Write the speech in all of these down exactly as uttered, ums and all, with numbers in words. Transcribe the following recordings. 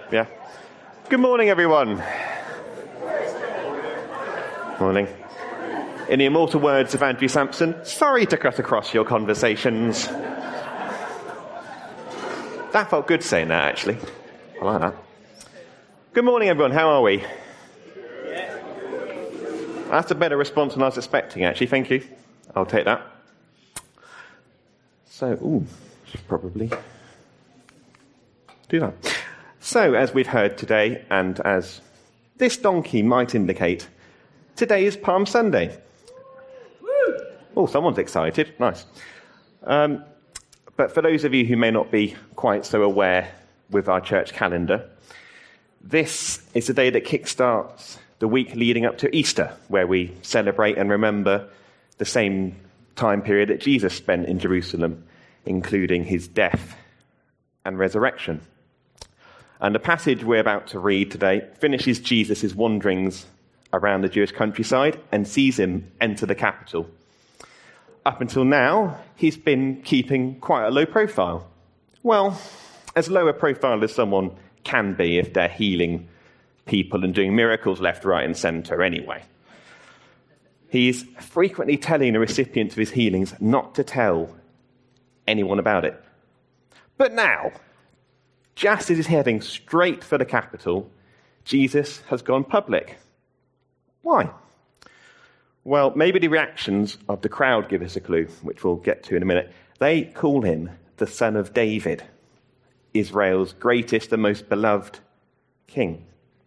Yeah. Good morning, everyone. Morning. In the immortal words of Andrew Sampson, sorry to cut across your conversations. That felt good saying that, actually. I like that. Good morning, everyone. How are we? That's a better response than I was expecting, actually. Thank you. I'll take that. So, ooh, should probably do that. So, as we've heard today, and as this donkey might indicate, today is Palm Sunday. Woo! Oh, someone's excited. Nice. Um, but for those of you who may not be quite so aware with our church calendar, this is the day that kickstarts the week leading up to Easter, where we celebrate and remember the same time period that Jesus spent in Jerusalem, including his death and resurrection. And the passage we're about to read today finishes Jesus' wanderings around the Jewish countryside and sees him enter the capital. Up until now, he's been keeping quite a low profile. Well, as low a profile as someone can be if they're healing people and doing miracles left, right, and centre anyway. He's frequently telling the recipient of his healings not to tell anyone about it. But now, just as he's heading straight for the capital, Jesus has gone public. Why? Well, maybe the reactions of the crowd give us a clue, which we'll get to in a minute. They call him the Son of David, Israel's greatest and most beloved king.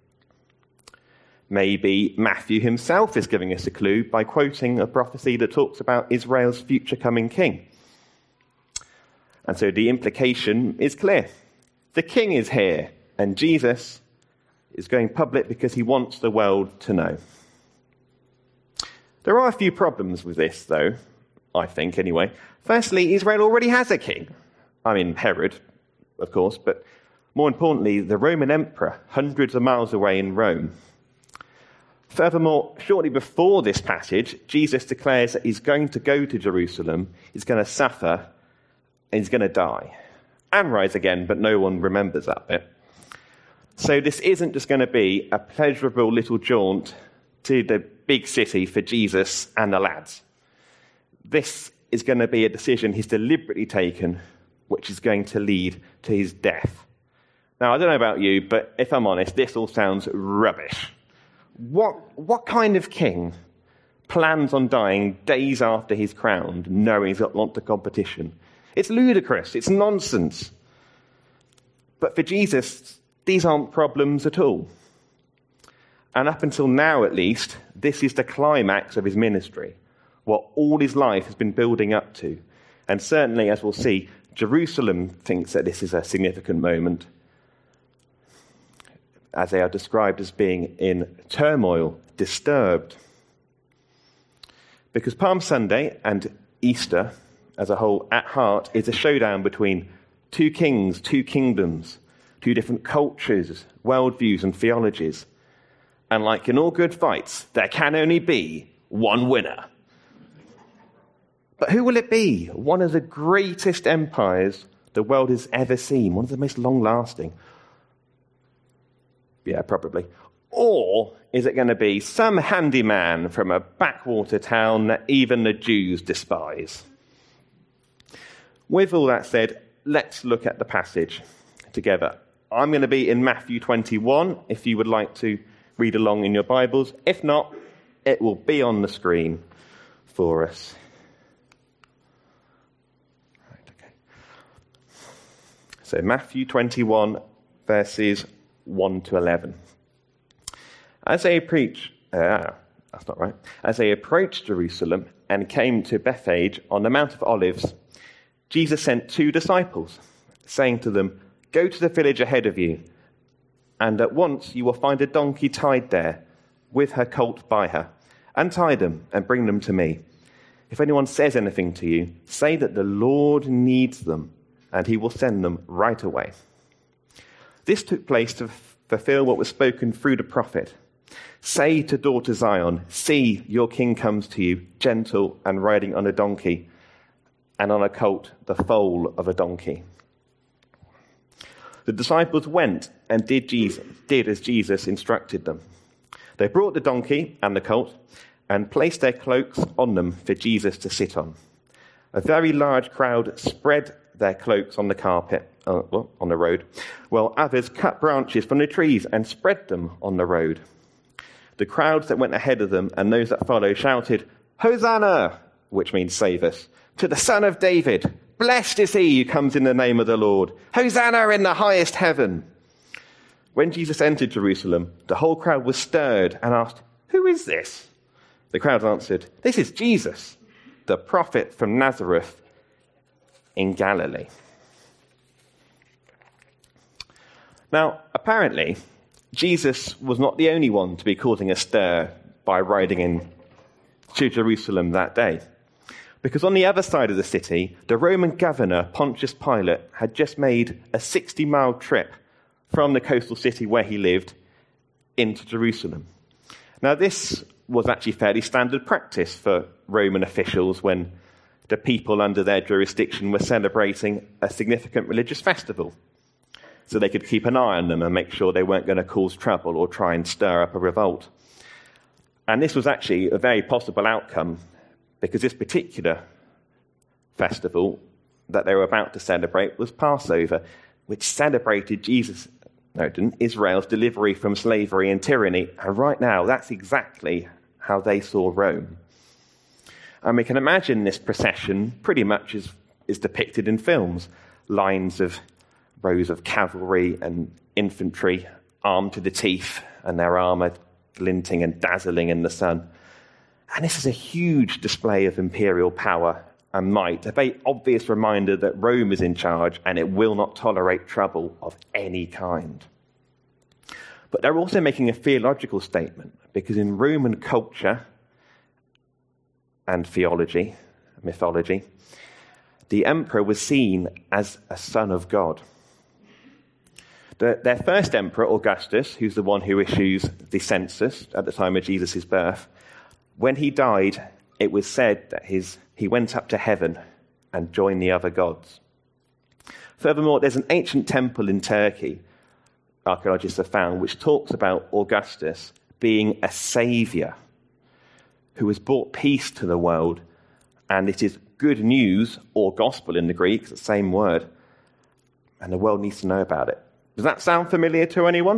Maybe Matthew himself is giving us a clue by quoting a prophecy that talks about Israel's future coming king. And so the implication is clear. The king is here, and Jesus is going public because he wants the world to know. There are a few problems with this, though, I think, anyway. Firstly, Israel already has a king. I mean, Herod, of course, but more importantly, the Roman emperor, hundreds of miles away in Rome. Furthermore, shortly before this passage, Jesus declares that he's going to go to Jerusalem, he's going to suffer, and he's going to die. And rise again, but no one remembers that bit. So this isn't just going to be a pleasurable little jaunt to the big city for Jesus and the lads. This is going to be a decision he's deliberately taken, which is going to lead to his death. Now, I don't know about you, but if I'm honest, this all sounds rubbish. What, what kind of king plans on dying days after he's crowned, knowing he's got lots of competition? It's ludicrous. It's nonsense. But for Jesus, these aren't problems at all. And up until now, at least, this is the climax of his ministry, what all his life has been building up to. And certainly, as we'll see, Jerusalem thinks that this is a significant moment, as they are described as being in turmoil, disturbed. Because Palm Sunday and Easter as a whole, at heart, is a showdown between two kings, two kingdoms, two different cultures, worldviews, and theologies. And like in all good fights, there can only be one winner. But who will it be? One of the greatest empires the world has ever seen, one of the most long-lasting. Yeah, probably. Or is it going to be some handyman from a backwater town that even the Jews despise? With all that said, let's look at the passage together. I'm going to be in Matthew twenty-one, if you would like to read along in your Bibles. If not, it will be on the screen for us. Right, okay. So Matthew twenty-one, verses one to eleven. As they preach, uh, that's not right. As they approached Jerusalem and came to Bethphage on the Mount of Olives, Jesus sent two disciples, saying to them, "Go to the village ahead of you, and at once you will find a donkey tied there, with her colt by her. Untie them and bring them to me. If anyone says anything to you, say that the Lord needs them, and he will send them right away." This took place to fulfill what was spoken through the prophet. "Say to daughter Zion, see, your king comes to you, gentle and riding on a donkey, and on a colt, the foal of a donkey." The disciples went and did, Jesus, did as Jesus instructed them. They brought the donkey and the colt and placed their cloaks on them for Jesus to sit on. A very large crowd spread their cloaks on the carpet, uh, well, on the road, while others cut branches from the trees and spread them on the road. The crowds that went ahead of them and those that followed shouted, "Hosanna," which means save us, "to the Son of David. Blessed is he who comes in the name of the Lord. Hosanna in the highest heaven." When Jesus entered Jerusalem, the whole crowd was stirred and asked, "Who is this?" The crowd answered, "This is Jesus, the prophet from Nazareth in Galilee." Now, apparently, Jesus was not the only one to be causing a stir by riding in to Jerusalem that day. Because on the other side of the city, the Roman governor, Pontius Pilate, had just made a sixty-mile trip from the coastal city where he lived into Jerusalem. Now, this was actually fairly standard practice for Roman officials when the people under their jurisdiction were celebrating a significant religious festival, so they could keep an eye on them and make sure they weren't going to cause trouble or try and stir up a revolt. And this was actually a very possible outcome, because this particular festival that they were about to celebrate was Passover, which celebrated Jesus, no, it didn't, Israel's delivery from slavery and tyranny. And right now, that's exactly how they saw Rome. And we can imagine this procession pretty much as is depicted in films. Lines of rows of cavalry and infantry armed to the teeth and their armour glinting and dazzling in the sun. And this is a huge display of imperial power and might, a very obvious reminder that Rome is in charge and it will not tolerate trouble of any kind. But they're also making a theological statement, because in Roman culture and theology, mythology, the emperor was seen as a son of God. The, their first emperor, Augustus, who's the one who issues the census at the time of Jesus' birth, when he died, it was said that his, he went up to heaven and joined the other gods. Furthermore, there's an ancient temple in Turkey, archaeologists have found, which talks about Augustus being a saviour who has brought peace to the world, and it is good news, or gospel in the Greek, it's the same word, and the world needs to know about it. Does that sound familiar to anyone?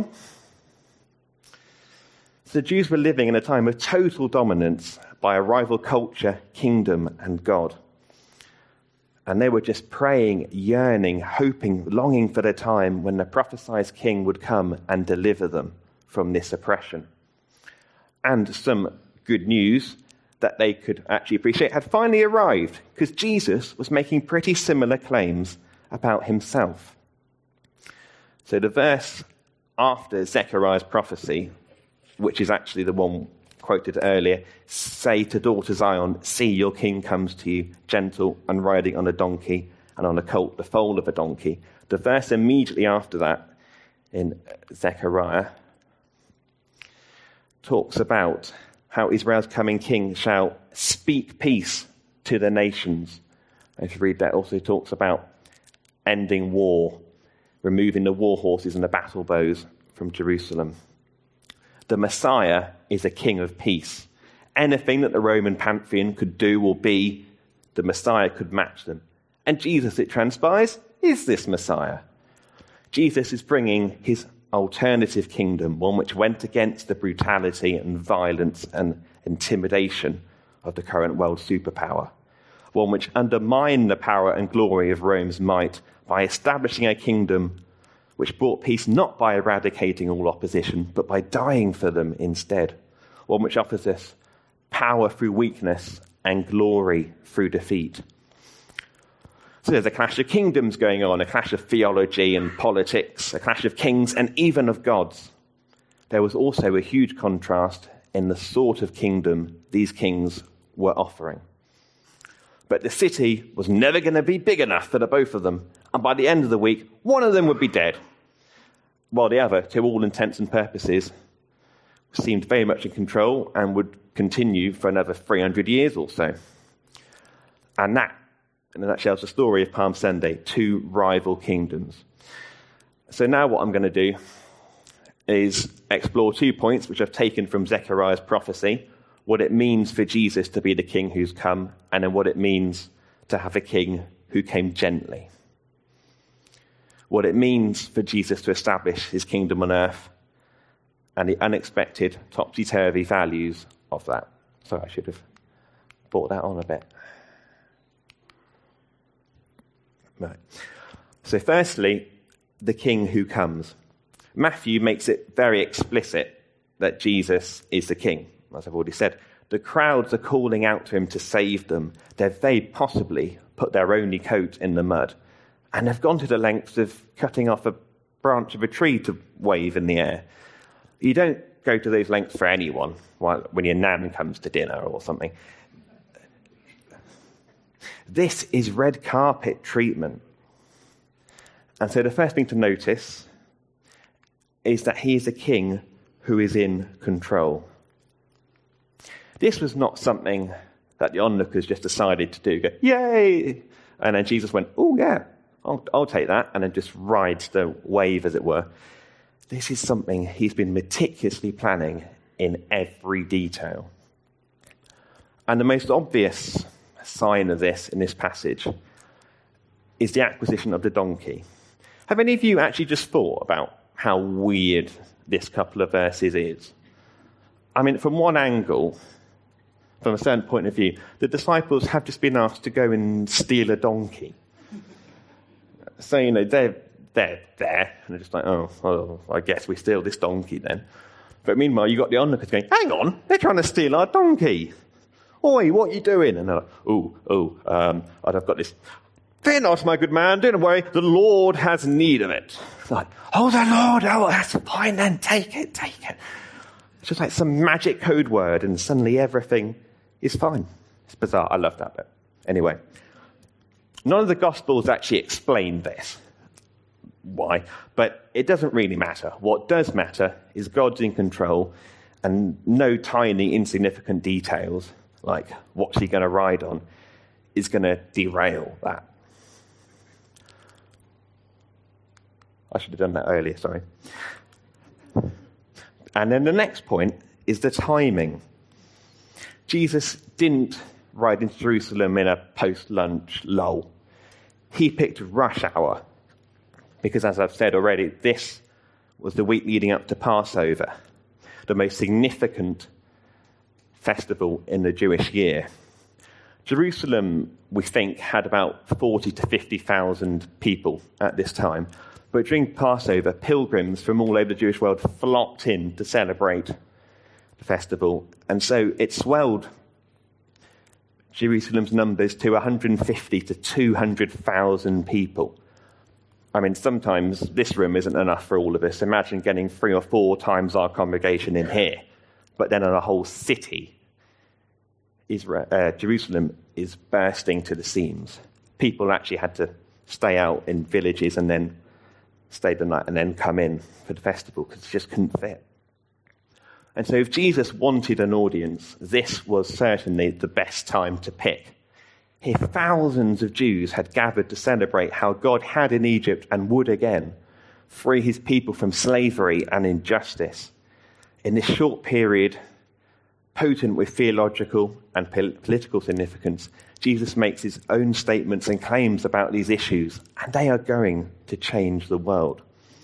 So the Jews were living in a time of total dominance by a rival culture, kingdom, and God. And they were just praying, yearning, hoping, longing for the time when the prophesied king would come and deliver them from this oppression. And some good news that they could actually appreciate had finally arrived, because Jesus was making pretty similar claims about himself. So the verse after Zechariah's prophecy, which is actually the one quoted earlier, "Say to daughter Zion, see your king comes to you, gentle and riding on a donkey and on a colt, the foal of a donkey." The verse immediately after that in Zechariah talks about how Israel's coming king shall speak peace to the nations. If you read that, also talks about ending war, removing the war horses and the battle bows from Jerusalem. The Messiah is a king of peace. Anything that the Roman pantheon could do or be, the Messiah could match them. And Jesus, it transpires, is this Messiah. Jesus is bringing his alternative kingdom, one which went against the brutality and violence and intimidation of the current world superpower, one which undermined the power and glory of Rome's might by establishing a kingdom which brought peace not by eradicating all opposition, but by dying for them instead, one which offers us power through weakness and glory through defeat. So there's a clash of kingdoms going on, a clash of theology and politics, a clash of kings and even of gods. There was also a huge contrast in the sort of kingdom these kings were offering. But the city was never going to be big enough for the both of them, and by the end of the week, one of them would be dead, while the other, to all intents and purposes, seemed very much in control and would continue for another three hundred years or so. And that, in a nutshell, is the story of Palm Sunday, two rival kingdoms. So now what I'm going to do is explore two points which I've taken from Zechariah's prophecy, what it means for Jesus to be the king who's come, and then what it means to have a king who came gently. What it means for Jesus to establish his kingdom on earth, and the unexpected, topsy-turvy values of that. So I should have brought that on a bit. Right. So firstly, the king who comes. Matthew makes it very explicit that Jesus is the king. As I've already said, the crowds are calling out to him to save them. They've very possibly put their only coat in the mud. And they've gone to the lengths of cutting off a branch of a tree to wave in the air. You don't go to those lengths for anyone when your nan comes to dinner or something. This is red carpet treatment. And so the first thing to notice is that he is a king who is in control. This was not something that the onlookers just decided to do. Go, yay! And then Jesus went, oh yeah, I'll, I'll take that, and then just rides the wave, as it were. This is something he's been meticulously planning in every detail. And the most obvious sign of this in this passage is the acquisition of the donkey. Have any of you actually just thought about how weird this couple of verses is? I mean, from one angle, from a certain point of view, the disciples have just been asked to go and steal a donkey. So, you know, they're, they're there, and they're just like, oh, well, I guess we steal this donkey then. But meanwhile, you've got the onlookers going, hang on, they're trying to steal our donkey. Oi, what are you doing? And they're like, oh, oh, um, I've got this. Fear not, my good man, don't worry, the Lord has need of it. It's like, oh, the Lord, oh, that's fine then, take it, take it. It's just like some magic code word, and suddenly everything is fine. It's bizarre. I love that bit. Anyway, none of the Gospels actually explain this. Why? But it doesn't really matter. What does matter is God's in control, and no tiny, insignificant details, like what's he going to ride on, is going to derail that. I should have done that earlier, sorry. And then the next point is the timing. Jesus didn't ride into Jerusalem in a post-lunch lull. He picked rush hour, because as I've said already, this was the week leading up to Passover, the most significant festival in the Jewish year. Jerusalem, we think, had about forty to fifty thousand people at this time. But during Passover, pilgrims from all over the Jewish world flocked in to celebrate the festival. And so it swelled Jerusalem's numbers to one hundred fifty to two hundred thousand people. I mean, sometimes this room isn't enough for all of us. Imagine getting three or four times our congregation in here. But then in a whole city, Israel, uh, Jerusalem is bursting to the seams. People actually had to stay out in villages and then stay the night and then come in for the festival because it just couldn't fit. And so if Jesus wanted an audience, this was certainly the best time to pick. Here, thousands of Jews had gathered to celebrate how God had in Egypt and would again free his people from slavery and injustice. In this short period, potent with theological and political significance, Jesus makes his own statements and claims about these issues, and they are going to change the world.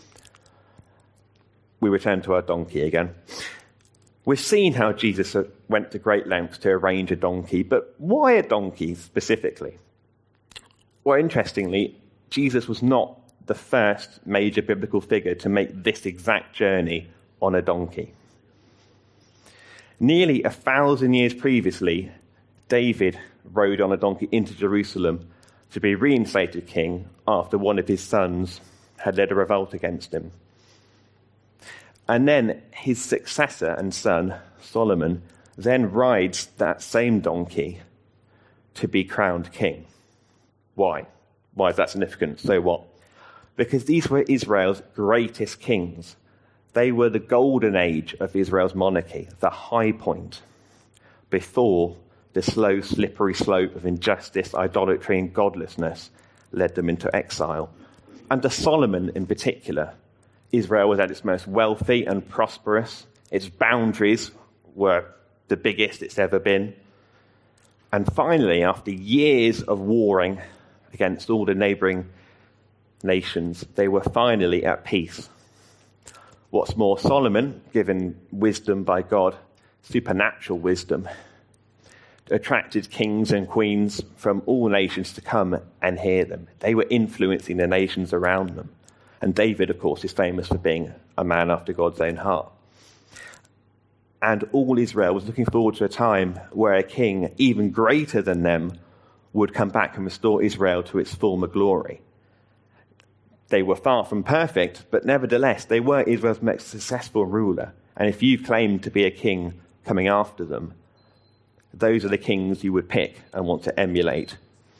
We return to our donkey again. We've seen how Jesus went to great lengths to arrange a donkey, but why a donkey specifically? Well, interestingly, Jesus was not the first major biblical figure to make this exact journey on a donkey. Nearly a thousand years previously, David rode on a donkey into Jerusalem to be reinstated king after one of his sons had led a revolt against him. And then his successor and son, Solomon, then rides that same donkey to be crowned king. Why? Why is that significant? So what? Because these were Israel's greatest kings. They were the golden age of Israel's monarchy, the high point, before the slow, slippery slope of injustice, idolatry, and godlessness led them into exile. And to Solomon in particular, Israel was at its most wealthy and prosperous. Its boundaries were the biggest it's ever been. And finally, after years of warring against all the neighbouring nations, they were finally at peace. What's more, Solomon, given wisdom by God, supernatural wisdom, attracted kings and queens from all nations to come and hear them. They were influencing the nations around them. And David, of course, is famous for being a man after God's own heart. And all Israel was looking forward to a time where a king even greater than them would come back and restore Israel to its former glory. They were far from perfect, but nevertheless, they were Israel's most successful ruler. And if you claimed to be a king coming after them, those are the kings you would pick and want to emulate.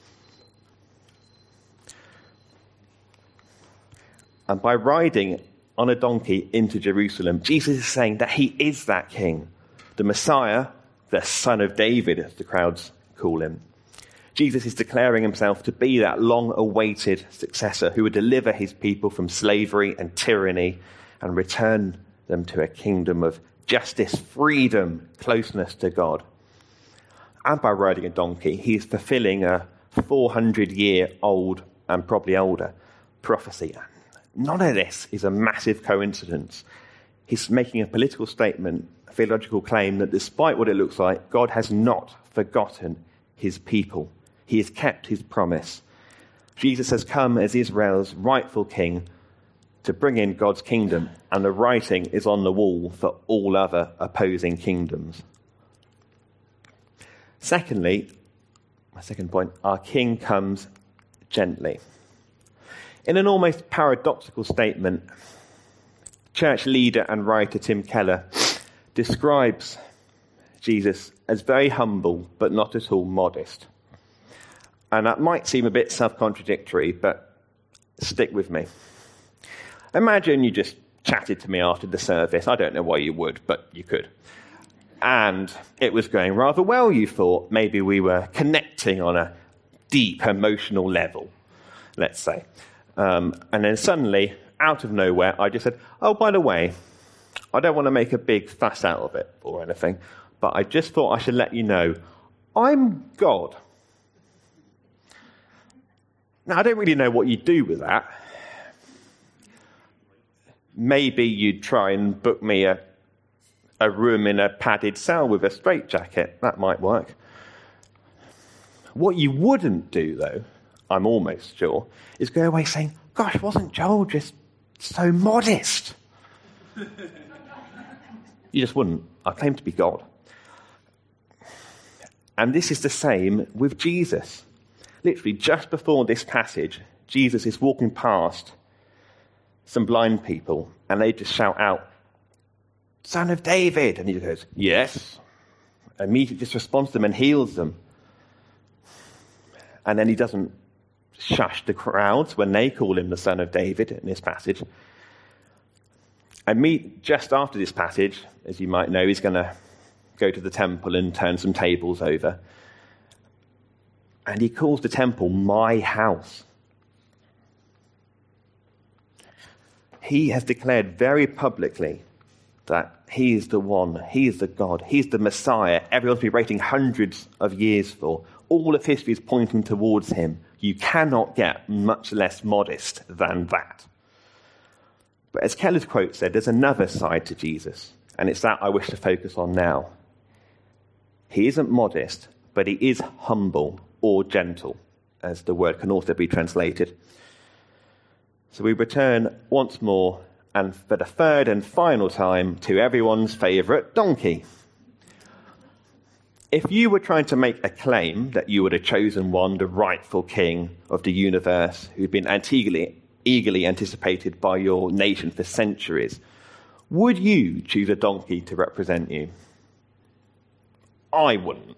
And by riding on a donkey into Jerusalem, Jesus is saying that he is that king, the Messiah, the son of David, as the crowds call him. Jesus is declaring himself to be that long-awaited successor who would deliver his people from slavery and tyranny and return them to a kingdom of justice, freedom, closeness to God. And by riding a donkey, he is fulfilling a four hundred year old and probably older prophecy. None of this is a massive coincidence. He's making a political statement, a theological claim that despite what it looks like, God has not forgotten his people. He has kept his promise. Jesus has come as Israel's rightful king to bring in God's kingdom, and the writing is on the wall for all other opposing kingdoms. Secondly, my second point, our king comes gently. In an almost paradoxical statement, church leader and writer Tim Keller describes Jesus as very humble, but not at all modest. And that might seem a bit self-contradictory, but stick with me. Imagine you just chatted to me after the service. I don't know why you would, but you could. And it was going rather well, you thought. Maybe we were connecting on a deep emotional level, let's say. Um, and then suddenly, out of nowhere, I just said, oh, by the way, I don't want to make a big fuss out of it or anything, but I just thought I should let you know, I'm God. Now, I don't really know what you'd do with that. Maybe you'd try and book me a, a room in a padded cell with a straitjacket. That might work. What you wouldn't do, though, I'm almost sure, is go away saying, gosh, wasn't Joel just so modest? You just wouldn't. I claim to be God. And this is the same with Jesus. Literally, just before this passage, Jesus is walking past some blind people, and they just shout out, Son of David! And he goes, yes. Immediately just responds to them and heals them. And then he doesn't shush the crowds when they call him the Son of David in this passage. And me, just after this passage, as you might know, he's going to go to the temple and turn some tables over. And he calls the temple my house. He has declared very publicly that he is the one, he is the God, he's the Messiah everyone's been waiting hundreds of years for. All of history is pointing towards him. You cannot get much less modest than that. But as Keller's quote said, there's another side to Jesus, and it's that I wish to focus on now. He isn't modest, but he is humble or gentle, as the word can also be translated. So we return once more, and for the third and final time, to everyone's favourite donkey. If you were trying to make a claim that you were the chosen one, the rightful king of the universe, who'd been eagerly, eagerly anticipated by your nation for centuries, would you choose a donkey to represent you? I wouldn't.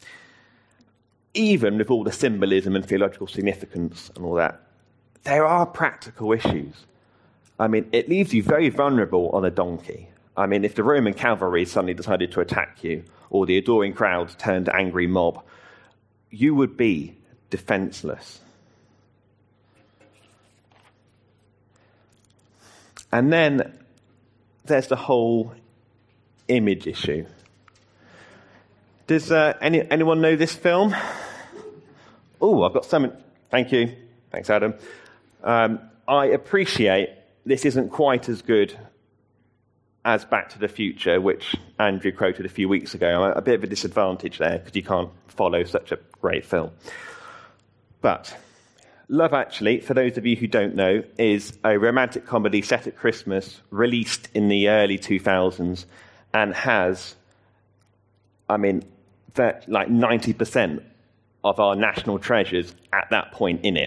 Even with all the symbolism and theological significance and all that, there are practical issues. I mean, it leaves you very vulnerable on a donkey. I mean, if the Roman cavalry suddenly decided to attack you, or the adoring crowd turned angry mob, you would be defenseless. And then there's the whole image issue. Does uh, any, anyone know this film? Oh, I've got something. Thank you. Thanks, Adam. Um, I appreciate this isn't quite as good as Back to the Future, which Andrew quoted a few weeks ago. I'm at a bit of a disadvantage there because you can't follow such a great film. But Love Actually, for those of you who don't know, is a romantic comedy set at Christmas, released in the early two thousands, and has, I mean, that, like ninety percent of our national treasures at that point in it.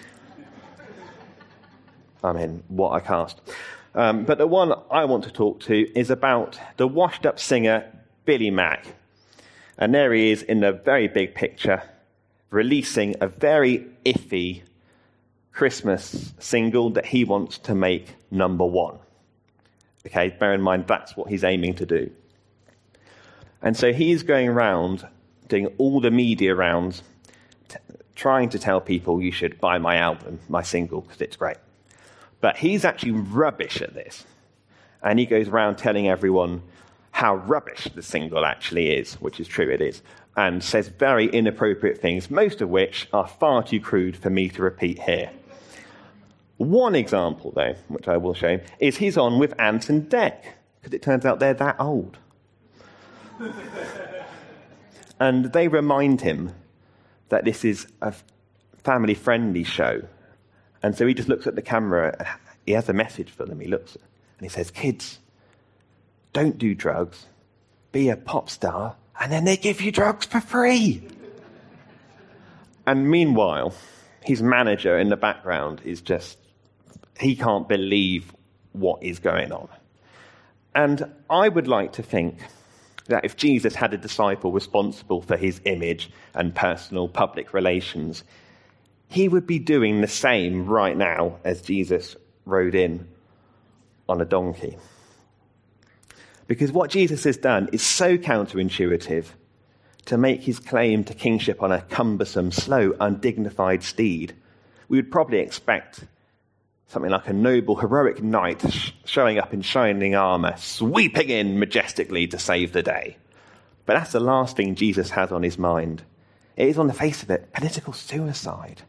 I mean, what a cast. Um, but the one I want to talk to is about the washed-up singer Billy Mack. And there he is in the very big picture, releasing a very iffy Christmas single that he wants to make number one. Okay, bear in mind that's what he's aiming to do. And so he's going around doing all the media rounds, t- trying to tell people you should buy my album, my single, because it's great. But he's actually rubbish at this. And he goes around telling everyone how rubbish the single actually is, which is true, it is, and says very inappropriate things, most of which are far too crude for me to repeat here. One example, though, which I will show, is he's on with Ant and Dec, because it turns out they're that old. And they remind him that this is a family-friendly show. And so he just looks at the camera. He has a message for them. He looks and he says, kids, don't do drugs. Be a pop star. And then they give you drugs for free. And meanwhile, his manager in the background is just, he can't believe what is going on. And I would like to think that if Jesus had a disciple responsible for his image and personal public relations, he would be doing the same right now as Jesus rode in on a donkey. Because what Jesus has done is so counterintuitive to make his claim to kingship on a cumbersome, slow, undignified steed. We would probably expect something like a noble, heroic knight sh- showing up in shining armor, sweeping in majestically to save the day. But that's the last thing Jesus has on his mind. It is, on the face of it, political suicide.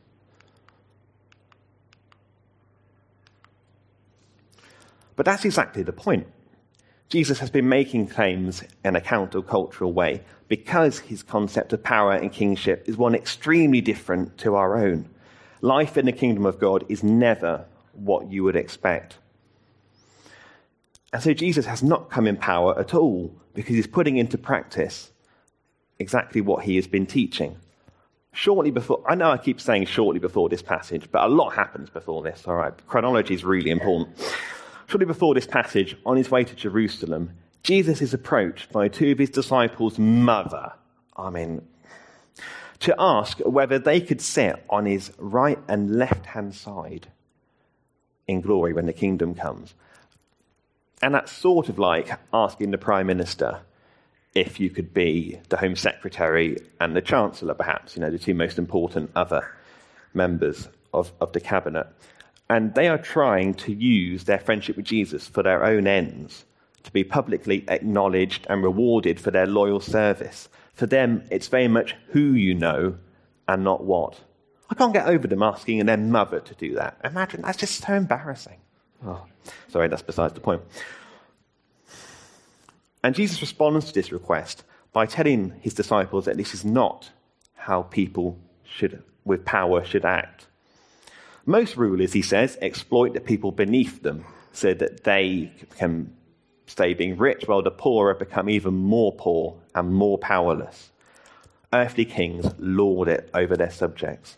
But that's exactly the point. Jesus has been making claims in a countercultural way because his concept of power and kingship is one extremely different to our own. Life in the kingdom of God is never what you would expect. And so Jesus has not come in power at all because he's putting into practice exactly what he has been teaching. Shortly before, I know I keep saying shortly before this passage, but a lot happens before this, all right? Chronology is really important. Shortly before this passage, on his way to Jerusalem, Jesus is approached by two of his disciples' mother, I mean, to ask whether they could sit on his right and left-hand side in glory when the kingdom comes. And that's sort of like asking the Prime Minister if you could be the Home Secretary and the Chancellor, perhaps, you know, the two most important other members of, of the cabinet. And they are trying to use their friendship with Jesus for their own ends, to be publicly acknowledged and rewarded for their loyal service. For them, it's very much who you know and not what. I can't get over them asking their mother to do that. Imagine, that's just so embarrassing. Oh, sorry, that's besides the point. And Jesus responds to this request by telling his disciples that this is not how people should, with power should act. Most rulers, he says, exploit the people beneath them so that they can stay being rich, while the poor have become even more poor and more powerless. Earthly kings lord it over their subjects.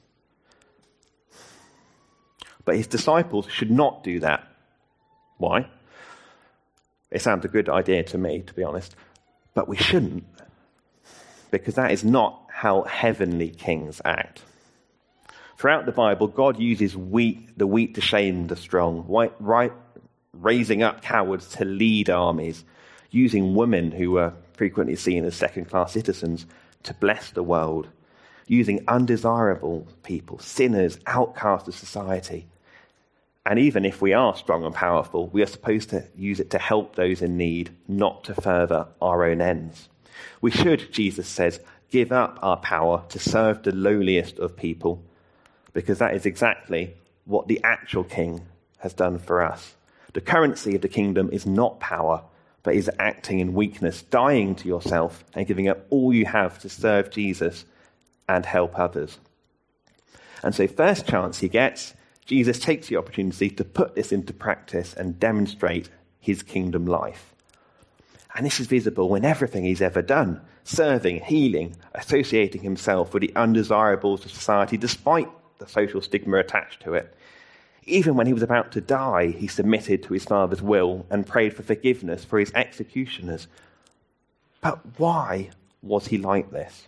But his disciples should not do that. Why? It sounds a good idea to me, to be honest. But we shouldn't, because that is not how heavenly kings act. Throughout the Bible, God uses weak, the weak to shame the strong, right, right, raising up cowards to lead armies, using women who were frequently seen as second-class citizens to bless the world, using undesirable people, sinners, outcasts of society, And even if we are strong and powerful, we are supposed to use it to help those in need, not to further our own ends. We should, Jesus says, give up our power to serve the lowliest of people, because that is exactly what the actual king has done for us. The currency of the kingdom is not power, but is acting in weakness, dying to yourself and giving up all you have to serve Jesus and help others. And so first chance he gets, Jesus takes the opportunity to put this into practice and demonstrate his kingdom life. And this is visible in everything he's ever done, serving, healing, associating himself with the undesirables of society despite the social stigma attached to it. Even when he was about to die, he submitted to his Father's will and prayed for forgiveness for his executioners. But why was he like this?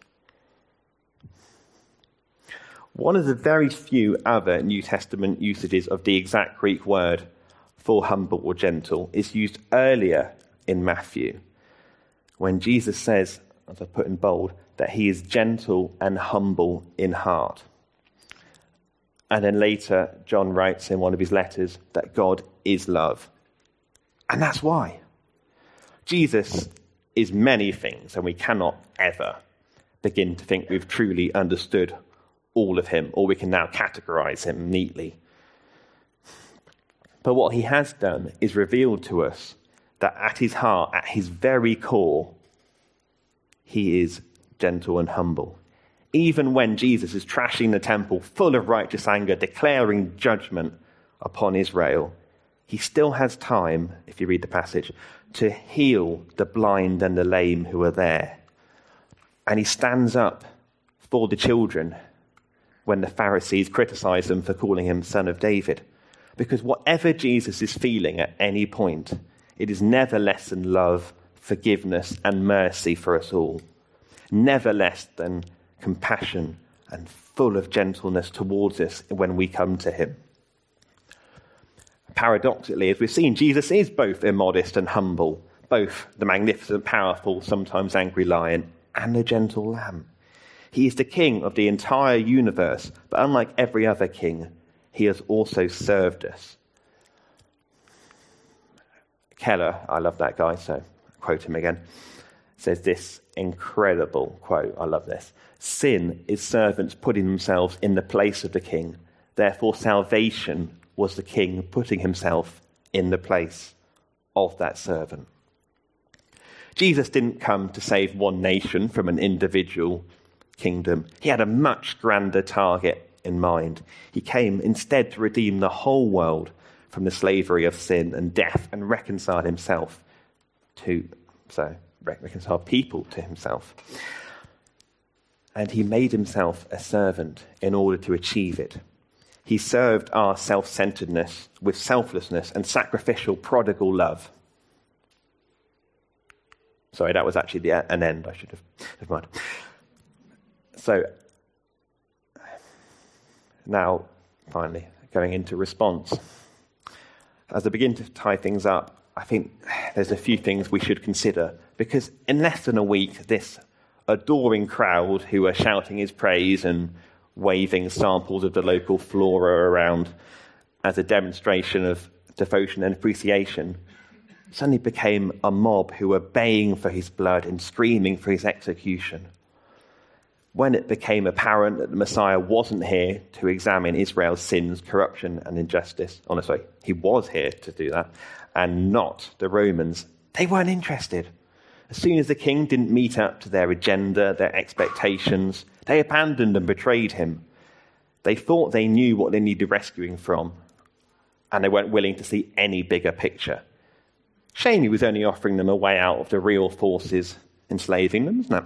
One of the very few other New Testament usages of the exact Greek word for humble or gentle is used earlier in Matthew, when Jesus says, as I put in bold, that he is gentle and humble in heart. And then later, John writes in one of his letters that God is love. And that's why. Jesus is many things, and we cannot ever begin to think we've truly understood all of him, or we can now categorize him neatly. But what he has done is revealed to us that at his heart, at his very core, he is gentle and humble. Even when Jesus is trashing the temple, full of righteous anger, declaring judgment upon Israel, he still has time, if you read the passage, to heal the blind and the lame who are there. And he stands up for the children when the Pharisees criticize him for calling him son of David. Because whatever Jesus is feeling at any point, it is never less than love, forgiveness, and mercy for us all. Never less than compassion and full of gentleness towards us when we come to him. Paradoxically, as we've seen, Jesus is both immodest and humble, both the magnificent, powerful, sometimes angry lion and the gentle lamb. He is the king of the entire universe, but unlike every other king, he has also served us. Keller, I love that guy, so I'll quote him again, says this incredible quote, I love this. Sin is servants putting themselves in the place of the king. Therefore, salvation was the king putting himself in the place of that servant. Jesus didn't come to save one nation from an individual kingdom. He had a much grander target in mind. He came instead to redeem the whole world from the slavery of sin and death and reconcile himself to, so reconcile people to himself. And he made himself a servant in order to achieve it. He served our self-centeredness with selflessness and sacrificial prodigal love. Sorry, that was actually the, an end. I should have, never mind. So, now, finally, going into response. As I begin to tie things up, I think there's a few things we should consider, because in less than a week, this adoring crowd who are shouting his praise and waving samples of the local flora around as a demonstration of devotion and appreciation suddenly became a mob who were baying for his blood and screaming for his execution. When it became apparent that the Messiah wasn't here to examine Israel's sins, corruption, and injustice, honestly, he was here to do that, and not the Romans, they weren't interested. As soon as the king didn't meet up to their agenda, their expectations, they abandoned and betrayed him. They thought they knew what they needed rescuing from, and they weren't willing to see any bigger picture. Shame he was only offering them a way out of the real forces enslaving them, isn't it?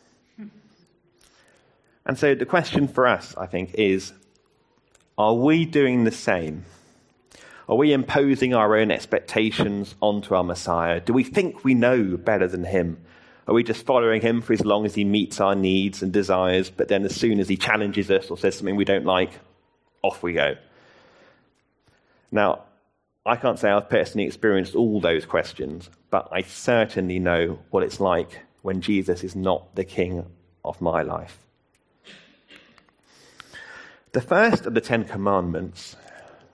And so the question for us, I think, is, are we doing the same? Are we imposing our own expectations onto our Messiah? Do we think we know better than him? Are we just following him for as long as he meets our needs and desires, but then as soon as he challenges us or says something we don't like, off we go? Now, I can't say I've personally experienced all those questions, but I certainly know what it's like when Jesus is not the king of my life. The first of the Ten Commandments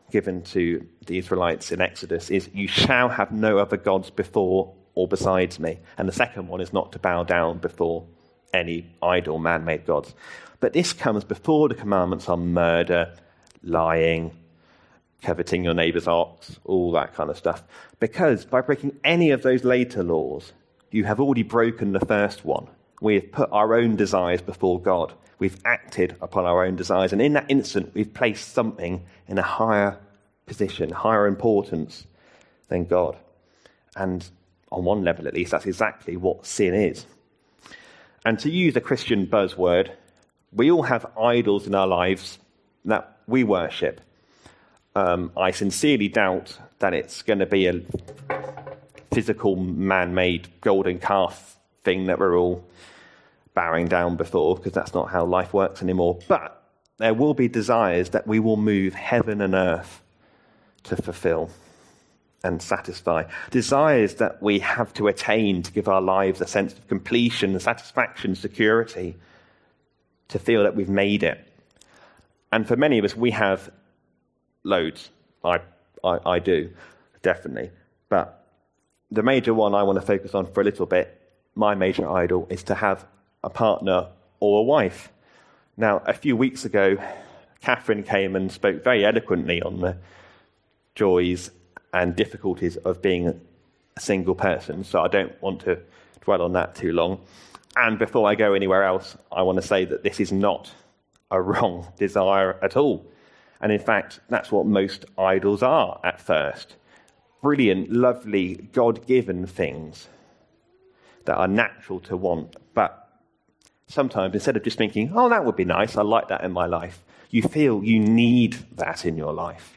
given to the Israelites in Exodus is, you shall have no other gods before or besides me. And the second one is not to bow down before any idol, man-made gods. But this comes before the commandments on murder, lying, coveting your neighbour's ox, all that kind of stuff. Because by breaking any of those later laws, you have already broken the first one. We have put our own desires before God. We've acted upon our own desires. And in that instant, we've placed something in a higher position, higher importance than God. And on one level, at least, that's exactly what sin is. And to use a Christian buzzword, we all have idols in our lives that we worship. Um, I sincerely doubt that it's going to be a physical, man-made golden calf thing that we're all bowing down before, because that's not how life works anymore. But there will be desires that we will move heaven and earth to fulfill and satisfy. Desires that we have to attain to give our lives a sense of completion, satisfaction, security, to feel that we've made it. And for many of us, we have loads. I, I, I do, definitely. But the major one I want to focus on for a little bit, my major idol, is to have a partner or a wife. Now, a few weeks ago, Catherine came and spoke very eloquently on the joys and difficulties of being a single person, so I don't want to dwell on that too long. And before I go anywhere else, I want to say that this is not a wrong desire at all. And in fact, that's what most idols are at first. Brilliant, lovely, God-given things that are natural to want. But sometimes, instead of just thinking, oh, that would be nice, I like that in my life, you feel you need that in your life.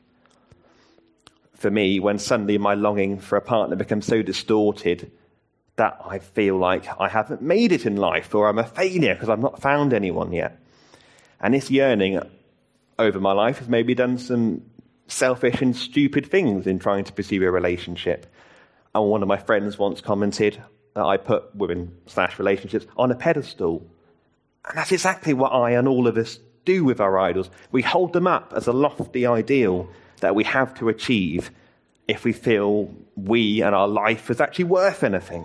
For me, when suddenly my longing for a partner becomes so distorted that I feel like I haven't made it in life, or I'm a failure because I've not found anyone yet. And this yearning over my life has maybe done some selfish and stupid things in trying to pursue a relationship. And one of my friends once commented that I put women slash relationships on a pedestal. And that's exactly what I and all of us do with our idols. We hold them up as a lofty ideal that we have to achieve if we feel we and our life is actually worth anything.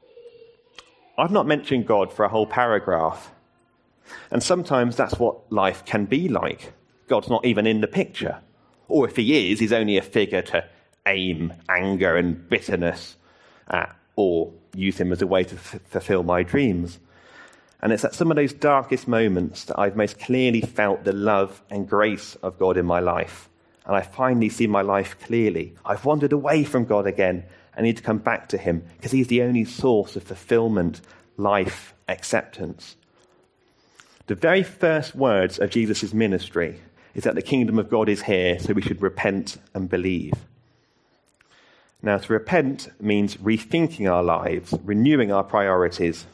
I've not mentioned God for a whole paragraph. And sometimes that's what life can be like. God's not even in the picture. Or if he is, he's only a figure to aim anger and bitterness at, or use him as a way to f- fulfill my dreams. And it's at some of those darkest moments that I've most clearly felt the love and grace of God in my life. And I finally see my life clearly. I've wandered away from God again. I need to come back to him because he's the only source of fulfillment, life, acceptance. The very first words of Jesus' ministry is that the kingdom of God is here, so we should repent and believe. Now, to repent means rethinking our lives, renewing our priorities,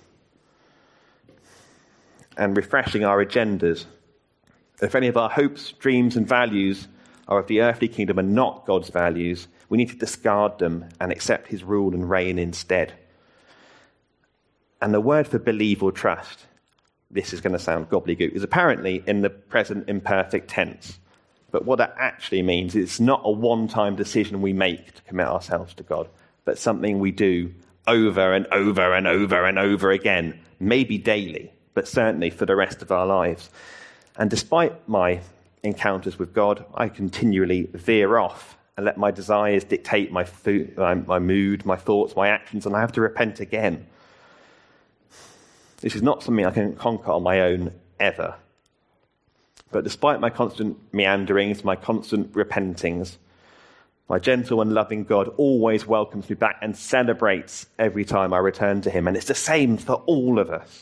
and refreshing our agendas. If any of our hopes, dreams, and values are of the earthly kingdom and not God's values, we need to discard them and accept his rule and reign instead. And the word for believe or trust, this is going to sound gobbledygook, is apparently in the present imperfect tense. But what that actually means is it's not a one-time decision we make to commit ourselves to God, but something we do over and over and over and over again, maybe daily, but certainly for the rest of our lives. And despite my encounters with God, I continually veer off and let my desires dictate my, food, my, my mood, my thoughts, my actions, and I have to repent again. This is not something I can conquer on my own ever. But despite my constant meanderings, my constant repentings, my gentle and loving God always welcomes me back and celebrates every time I return to him. And it's the same for all of us.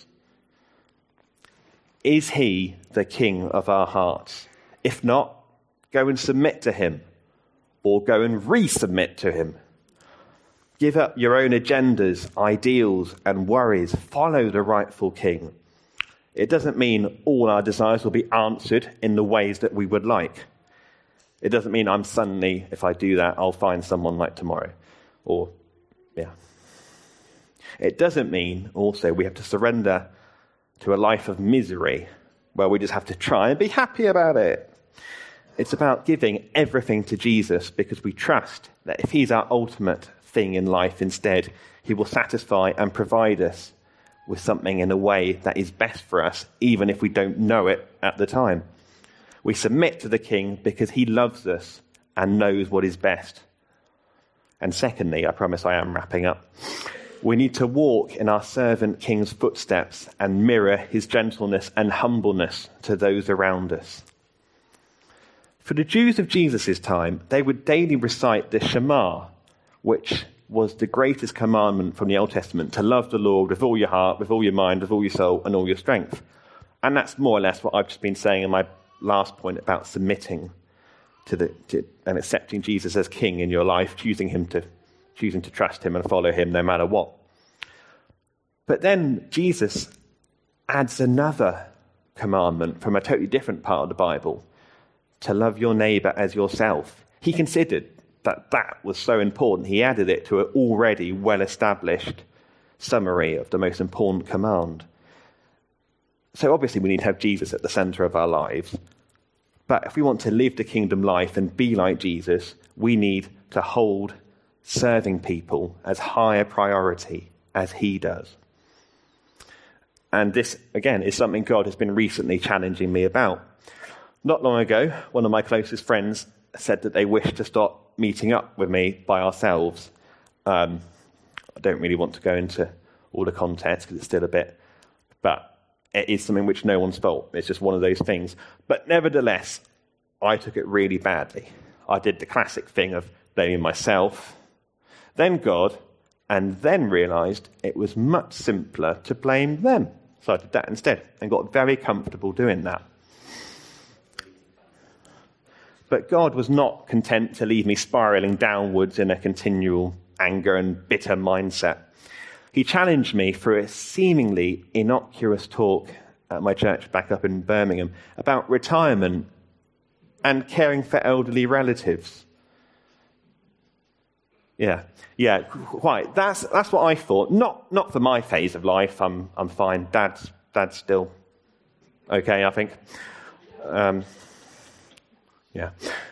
Is he the king of our hearts? If not, go and submit to him, or go and resubmit to him. Give up your own agendas, ideals, and worries. Follow the rightful king. It doesn't mean all our desires will be answered in the ways that we would like. It doesn't mean I'm suddenly, if I do that, I'll find someone like tomorrow. Or, yeah. It doesn't mean also we have to surrender to a life of misery where we just have to try and be happy about it. It's about giving everything to Jesus because we trust that if he's our ultimate thing in life instead, he will satisfy and provide us with something in a way that is best for us, even if we don't know it at the time. We submit to the King because he loves us and knows what is best. And secondly, I promise I am wrapping up, we need to walk in our servant King's footsteps and mirror his gentleness and humbleness to those around us. For the Jews of Jesus' time, they would daily recite the Shema, which was the greatest commandment from the Old Testament, to love the Lord with all your heart, with all your mind, with all your soul, and all your strength. And that's more or less what I've just been saying in my last point about submitting to the to, and accepting Jesus as King in your life, choosing him to choosing to trust him and follow him no matter what. But then Jesus adds another commandment from a totally different part of the Bible, to love your neighbour as yourself. He considered that that was so important, he added it to an already well-established summary of the most important command. So obviously we need to have Jesus at the centre of our lives. But if we want to live the kingdom life and be like Jesus, we need to hold serving people as high a priority as he does. And this, again, is something God has been recently challenging me about. Not long ago, one of my closest friends said that they wish to start meeting up with me by ourselves. Um, I don't really want to go into all the context because it's still a bit, but it is something which no one's fault. It's just one of those things. But nevertheless, I took it really badly. I did the classic thing of blaming myself, then God, and then realised it was much simpler to blame them. So I did that instead and got very comfortable doing that. But God was not content to leave me spiralling downwards in a continual anger and bitter mindset. He challenged me through a seemingly innocuous talk at my church back up in Birmingham about retirement and caring for elderly relatives. Yeah, yeah, quite. That's that's what I thought. Not not for my phase of life. I'm I'm fine. Dad's dad's still okay, I think. Um, yeah.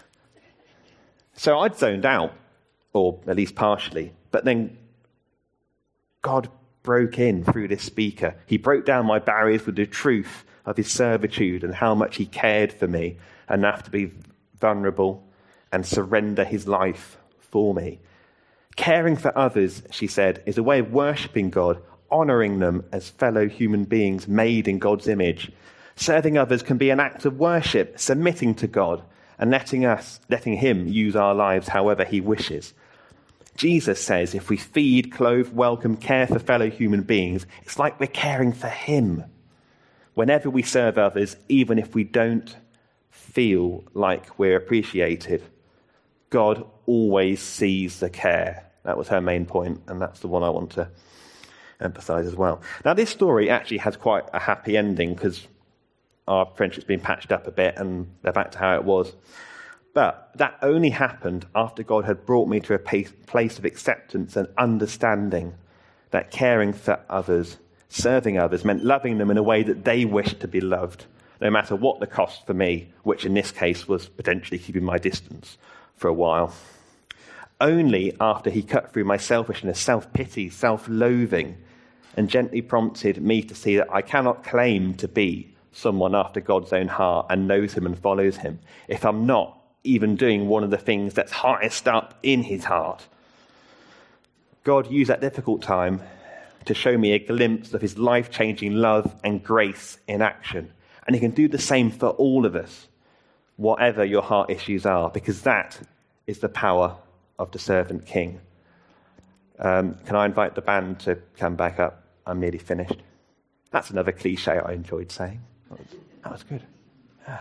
So I'd zoned out, or at least partially. But then God broke in through this speaker. He broke down my barriers with the truth of his servitude and how much he cared for me enough to be vulnerable and surrender his life for me. Caring for others, she said, is a way of worshipping God, honouring them as fellow human beings made in God's image. Serving others can be an act of worship, submitting to God and letting us, letting him use our lives however he wishes. Jesus says if we feed, clothe, welcome, care for fellow human beings, it's like we're caring for him. Whenever we serve others, even if we don't feel like we're appreciated, God always sees the care. That was her main point, and that's the one I want to emphasize as well. Now, this story actually has quite a happy ending because our friendship's been patched up a bit and they're back to how it was. But that only happened after God had brought me to a place of acceptance and understanding that caring for others, serving others, meant loving them in a way that they wished to be loved, no matter what the cost for me, which in this case was potentially keeping my distance for a while. Only after he cut through my selfishness, self-pity, self-loathing, and gently prompted me to see that I cannot claim to be someone after God's own heart and knows him and follows him if I'm not even doing one of the things that's highest up in his heart. God used that difficult time to show me a glimpse of his life-changing love and grace in action. And he can do the same for all of us, whatever your heart issues are, because that is the power of the servant king. Um, can I invite the band to come back up? I'm nearly finished. That's another cliche I enjoyed saying. That was, that was good. Yeah.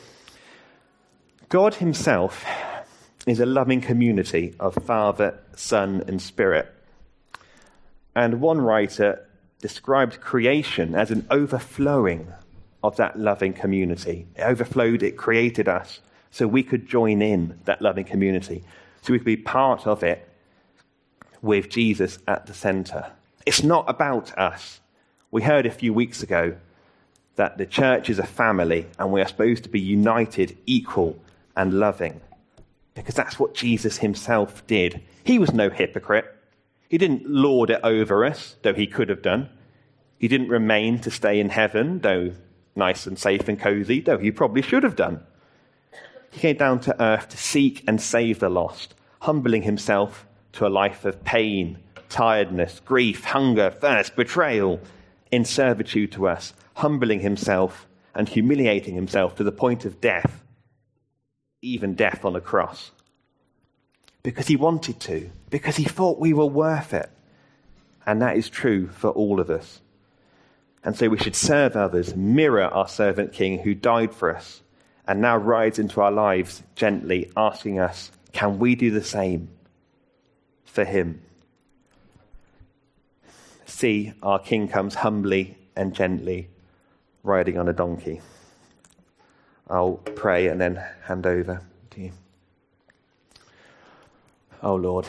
God himself is a loving community of Father, Son, and Spirit. And one writer described creation as an overflowing of that loving community. It overflowed, it created us, so we could join in that loving community, so we could be part of it with Jesus at the centre. It's not about us. We heard a few weeks ago that the church is a family and we are supposed to be united, equal, and loving, because that's what Jesus himself did. He was no hypocrite. He didn't lord it over us, though he could have done. He didn't remain to stay in heaven, though nice and safe and cozy, though he probably should have done. He came down to earth to seek and save the lost, humbling himself to a life of pain, tiredness, grief, hunger, thirst, betrayal, in servitude to us, humbling himself and humiliating himself to the point of death, even death on a cross. Because he wanted to, because he thought we were worth it. And that is true for all of us. And so we should serve others, mirror our servant king who died for us and now rides into our lives gently, asking us, can we do the same for him? See, our king comes humbly and gently, riding on a donkey. I'll pray and then hand over to you. Oh Lord,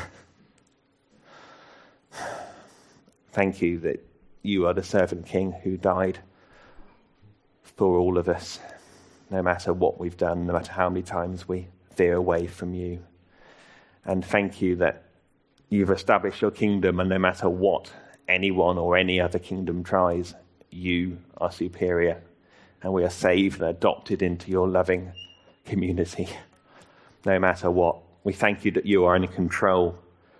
thank you that you are the servant king who died for all of us, no matter what we've done, no matter how many times we veer away from you. And thank you that you've established your kingdom, and no matter what anyone or any other kingdom tries, you are superior, and we are saved and adopted into your loving community, no matter what. We thank you that you are in control,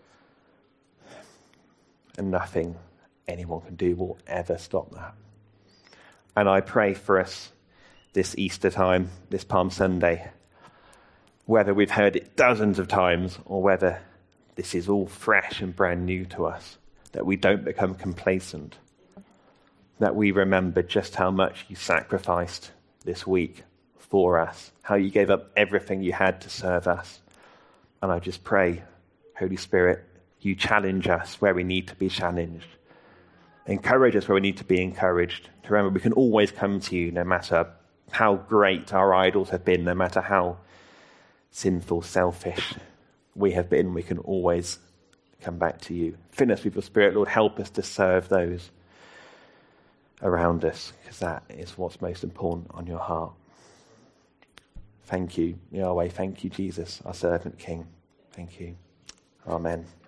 and nothing anyone can do will ever stop that. And I pray for us this Easter time, this Palm Sunday, whether we've heard it dozens of times or whether this is all fresh and brand new to us, that we don't become complacent, that we remember just how much you sacrificed this week for us, how you gave up everything you had to serve us. And I just pray, Holy Spirit, you challenge us where we need to be challenged. Encourage us where we need to be encouraged. To remember we can always come to you no matter how great our idols have been, no matter how sinful, selfish we have been, we can always come back to you. Fill us with your Spirit, Lord. Help us to serve those around us, because that is what's most important on your heart. Thank you, Yahweh. Thank you, Jesus, our servant King. Thank you. Amen.